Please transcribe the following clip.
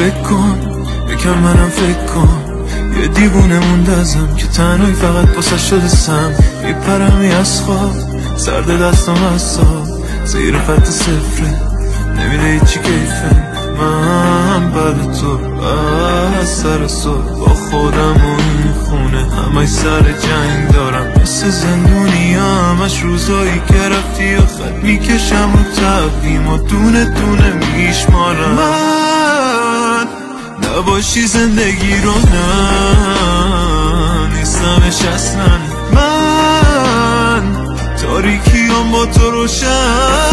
فکر کن، یکم منم فکر کن. یه دیوونه موندازم که تنهایی فقط باسه شده سم. میپرمی از خواب، سرد دستم از ساب، زیر خط صفره، نمیده هیچی کیفه. من بعد تو از سر صبح با خودم و این خونه همه سر جنگ دارم. مثل زندونی همش روزایی که رفتی و خط میکشم رو تقویم و دونه دونه میشمارم. من نباشی زندگی رو نیستمش اصلا. من تاریکیام با تو روشن.